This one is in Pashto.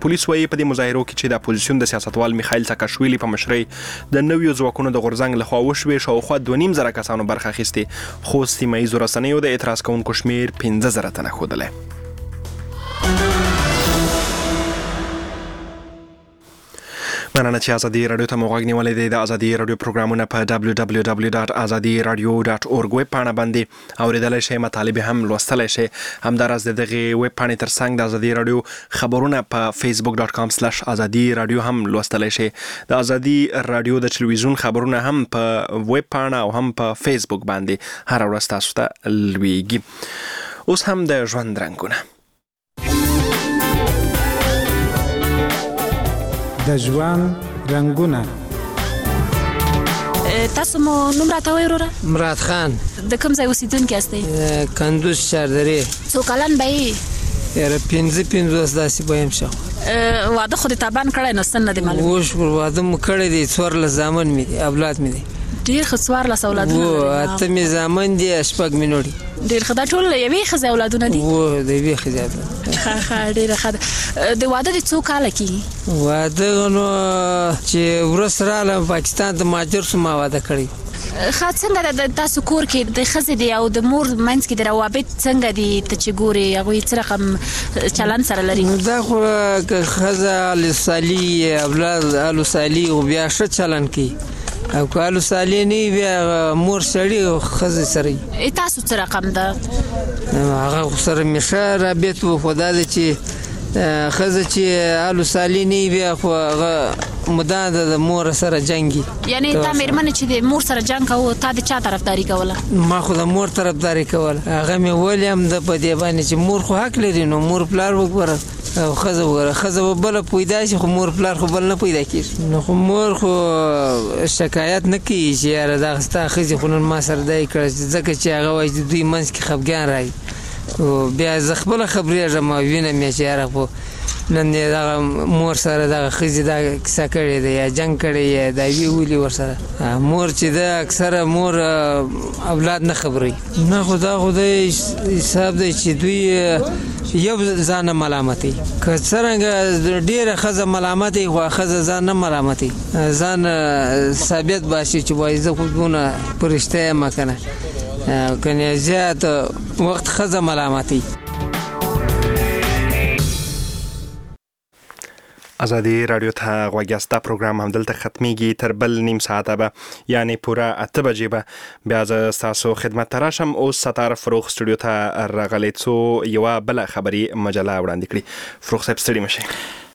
پولیس وایي په دې مظاهرو کې چې د اپوزیسیون د سیاستوال میخائیل ساکاشویلی په مشرۍ د نویو ځواکونو د غورځنګ لخوا وشوې، شاوخوا 2.5 کسانو برخه اخیستې، خو سیمه ییزو رسنیو د اعتراض کوونکو شمیر 15,000 تنه ښودلی. مننه چې ازادي رادیو ته مو غوږ نیولی دی. د ازادي رادیو پروګرامونه په www.azadiradio.org ویب پاڼه باندې اورېدلی شئ، مطالب هم لوستلی شئ. همداراز د دغې ویب پاڼې تر څنګ د ازادي رادیو خبرونه په facebook.com/ازادي رادیو هم لوستلی شئ. د ازادي رادیو د تلویزیون خبرونه هم په ویب پاڼه او هم په فیسبوک باندې هر ورځ تاسو ته لویږي. اوس هم د ژوند رنګونه. د ژوند رنګونه. تاسو مو نوم راته وایئ وروره؟ مراد خان. د کوم ځای اوسیدونکي یاستئ؟ کندوز چاردرې. څو کلن به یې؟ یاره 15 داسې به یم شاوخوا. واده خو دې تابان کړی نو سن نه دی معلوم؟ وشکر واده مو کړی دی، 14 زامن مې دي، اولاد مې دی. ډېر ښه. 14 اولادونه لرئ؟ 8 مې زامن دي، 6 مې نور دي. ډېر ښه. دا ټول یوې ښځې اولادونه دي؟ د یوې ښځې اولاد. ښه ډېره ښه ده. د واده دې څو کاله کېږي؟ واده نو چې وروسته راغلم پاکستان ته مهاجر شوم، ما واده کړی. ښه. څنګه د تاسو کور کې د ښځې دی او د مور منځ کې د روابط څنګه دي؟ ته چې ګورې هغوی څه رقم چلند سره لري؟ دا خو که ښځه الوسالي اولاد الوسالي خو بیا ښه چلند کوي، او که الوسالي نه وي بیا مور سړي او ښځې سره وي. تاسو څه رقم ده؟ هغه خو سره مې ښه رابط و، خو دا ده چې ښځه چې الوسالي نه وي بیا خو هغه مدام د مور سره جنګي. یعنی تا مېرمنه چې د مور سره جنګ کوو، تا د چا طرفداري کوله؟ ما خو د مور طرفداري کوله. هغه مې ویلي هم ده په دې باندې چې مور خو حق لري، نو مور پلار وګوره او ښځه وګوره. ښځه به بله پیدا شي خو مور پلار خو بل نه پیدا کېږي. نو خو مور خو شکایت نه کوي چې یاره دا ستا ښځې خو نن ما سره دا یې کړه، ځکه چې هغه وایي د دوی منځ کې خفګان راځي. بیا زه خپله خبرېږم او وینم یې چې یاره خو نن یې دغه مور سره دغه ښځې دا کیسه کړې ده یا جنګ کړی یا دا ویلي ورسره. مور چې ده اکثره مور اولاد نه خبروي. نه خو دا خو د حساب دی چې دوی یو ځان نه ملامتوي. که څرنګه ډېره ښځه ملامتوي خو ښځه ځان نه ملامتوي، ځان ثابت باشي چې وایي زه خو دونه فرشته یم که نه، کنې زیات وخت ښځه ملامتوي. ازادي رادیو ته غوږ یاست. دا پروګرام همدلته ختمیږي. تر بل نیم ساعته به یعنی پوره 8 بجې به بیا زه ستاسو خدمت ته راشم. اوس ستار فروغ سټوډیو ته راغلی څو یوه بله خبري مجله وړاندې کړي. فروغ صاحب ستړي مه شئ.